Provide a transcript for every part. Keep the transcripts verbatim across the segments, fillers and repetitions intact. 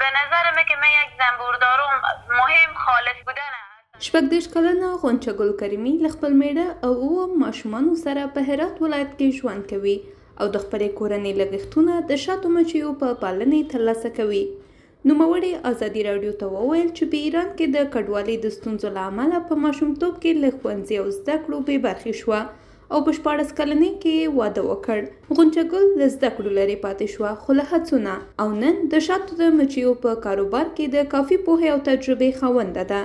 به نظر من که من یک زنبوردارو مهم خالص بودن شپږ دېرش کلنه غنچه ګل کریمي له خپل میړه او اووه ماشومانو سره په هرات ولایت کې ژوند کوي او د خپلې کورنۍ لګښتونه د شاتو مچیو په پالنې ترلاسه کوي. نوموړې ازادي راډیو ته وویل چې په ایران کې د کډوالۍ د ستونزو له امله په ماشومتوب کې له ښوونځي او زده کړو بې برخې شوه او په شپاړس کلنۍ کې واده وکړ. غنچه ګل له زده کړو لرې پاتې شوه، خو له هڅو نه، او نن د شاتو د مچیو په کاروبار کې د کافي پوهې او تجربې خاونده ده.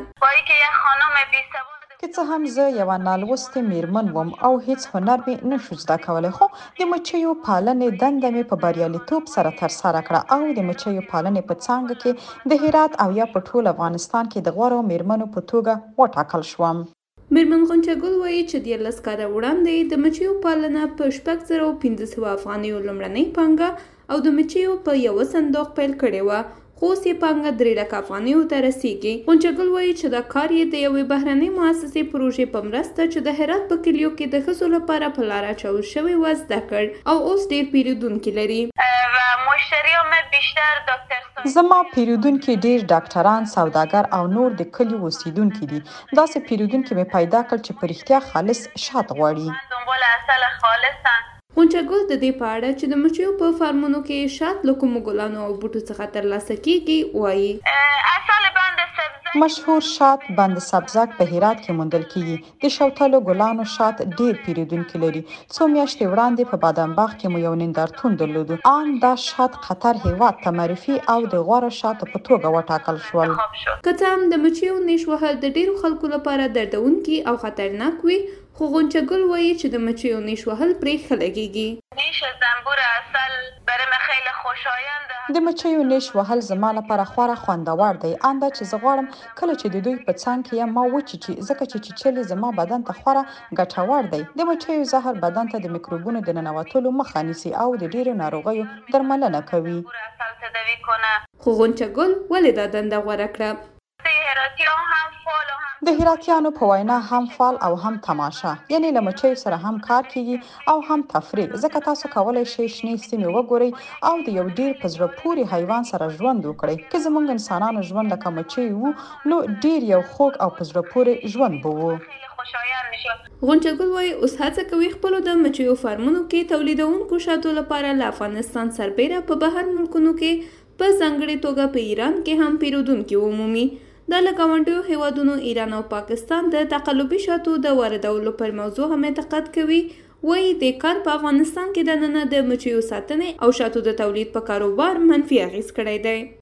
که څه هم زه یوه نالوستې میرمن وم او هیڅ هنر مې نشو زده کولی، خو د مچیو پالنې دنده مې په بریالیتوب سره ترسره کړه او د مچیو پالنې په څانګه کې د هرات او یا په ټول افغانستان کې د غوره میرمنو په توګه وټاکل شوم. میرمن غنچه ګل وایي چې دیارلس کاله وړاندې د مچیو پالنه په شپږ زره او پنځه سوه افغانیو لومړنۍ پانګه او د مچیو په یوه صندوق پیل کړې وه، خو اوس یې پانګه درې لکه افغانیو ته رسیږي. غنچه ګل وایي چې دا کار یې د یوې بهرنۍ مؤسسې پروژې په مرسته چې د هرات په کلیو کې د ښځو لپاره په لاره اچول شوې وه زده کړ او اوس ډېر پیرودونکي لري. زما پیرودونکي ډېر ډاکټران، سوداګر او نور د کلیو اوسیدونکي دي. داسې پیرودونکي مې پیدا کړ چې په رښتیا خالص شات غواړي. غنچه ګل د دې په اړه چې د مچیو په فارمونو کې شات له کومو ګلانو او بوټو څخه ترلاسه کیږي وایي. مشهور شات بند سبزک په هرات کې موندل کیږي. د شوتلو ګلانو شات ډېر پیرودونکي لري. څو میاشتې وړاندې په بادام باغ کې مو یو نندارتون درلودو. ان دا شات قطر هیواد ته معرفي او د غوره شاتو په توګه وټاکل شول. که څه هم د مچیو نیش وهل د ډېرو خلکو لپاره دردونکي او خطرناک وي، خو غنچه ګل وایي چې د مچیو نیش وهل پرې ښه لګیږي. د مچیو نیش وهل زما لپاره خورا خوندور دی. انده چې زه غواړم کله چې د دوی په څنګ کې یم ما وچیچي، ځکه چې چیچل زما بدن ته خورا ګټور دی. د مچیو زهر بدن ته د میکروبونو د ننوتلو مخه نیسي او د ډیرو ناروغیو درملنه کوي. خو غنچه ګل ولې دا دنده غوره کړه؟ د هراتیانو په وینا هم فال او هم تماشه، یعنی له مچیو سره هم کار کیږي او هم تفریح، ځکه تاسو کولی شئ شنې سیمې وګورئ او د یو ډیر په زړه پورې حیوان سره ژوند وکړئ. که زموږ انسانانو ژوند لکه مچیو وو نو ډیر یو خوږ او په زړه پورې ژوند به وو. غنچه ګل وایي اوس هڅه کوي خپلو د مچیو فارمونو کې تولیدونکو شاتو لپاره له افغانستان سربیره په بهر ملکونو کې په ځانګړې توګه په ایران کې هم پیرودونکي ومومي. دا له ګاونډیو هیوادونو ایران او پاکستان د تقلبي شاتو د واردولو پر موضوع هم اعتقاد کوي. وایي دې کار په افغانستان کې دننه د مچیو ساتنې او شاتو د تولید په کاروبار منفي اغیز کړی دی.